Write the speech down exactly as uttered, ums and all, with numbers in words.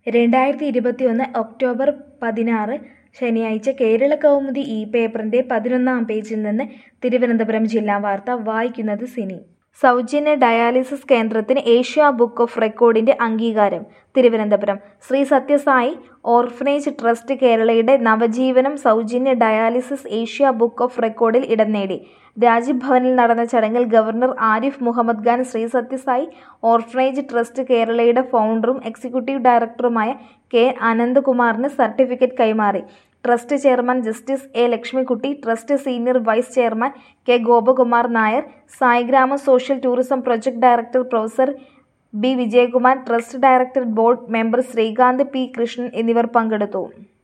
രണ്ടായിരത്തി ഇരുപത്തിയൊന്ന് ഒക്ടോബർ പതിനാറ് ശനിയാഴ്ച കേരളകൗമുദി ഈ പേപ്പറിന്റെ പതിനൊന്നാം പേജിൽ നിന്ന് തിരുവനന്തപുരം ജില്ലാ വാർത്ത വായിക്കുന്നത് സിനി. സൗജന്യ ഡയാലിസിസ് കേന്ദ്രത്തിന് ഏഷ്യാ ബുക്ക് ഓഫ് റെക്കോർഡിന്റെ അംഗീകാരം. തിരുവനന്തപുരം ശ്രീ സത്യസായി ഓർഫനേജ് ട്രസ്റ്റ് കേരളയുടെ നവജീവനം സൗജന്യ ഡയാലിസിസ് ഏഷ്യാ ബുക്ക് ഓഫ് റെക്കോർഡിൽ ഇടം നേടി. രാജ്ഭവനിൽ നടന്ന ചടങ്ങിൽ governor Arif Mohammed Khan Sri Sathyasai orphanage trust കേരളയുടെ ഫൗണ്ടറും എക്സിക്യൂട്ടീവ് ഡയറക്ടറുമായ കെ അനന്തകുമാറിന് സർട്ടിഫിക്കറ്റ് കൈമാറി. Trust chairman justice A Lakshmikutty, trust senior vice chairman K Gopakumar Nair, Saigramam social tourism project director professor B Vijayakumar, trust director board member Sreekanth P Krishnan എന്നിവർ പങ്കെടുത്തു.